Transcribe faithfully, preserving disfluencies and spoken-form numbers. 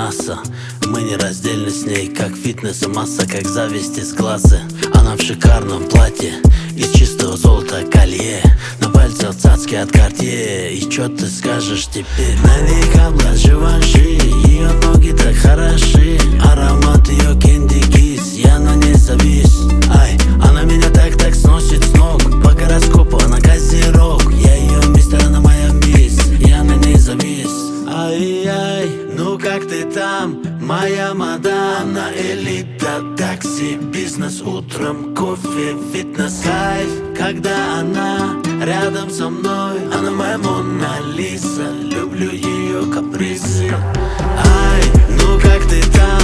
НАСА. Мы не раздельны с ней, как фитнес и масса, как зависть из глаза. Она в шикарном платье, из чистого золота колье, на пальце цацки от Cartier. И чё ты скажешь теперь? На века блажь Живанши, ее ноги так хороши, аромат ее кенди кис, я на ней завис. Ай, она меня так-так сносит с ног, по гороскопу она козерог. Я ее мистер, она моя мисс, я на ней завис. Ай-яй, ну как ты там, моя мадам? Она элита, такси, бизнес, утром кофе, фитнес, кайф, когда она рядом со мной. Она моя Мона Лиза, люблю ее капризы. Ай, ну как ты там?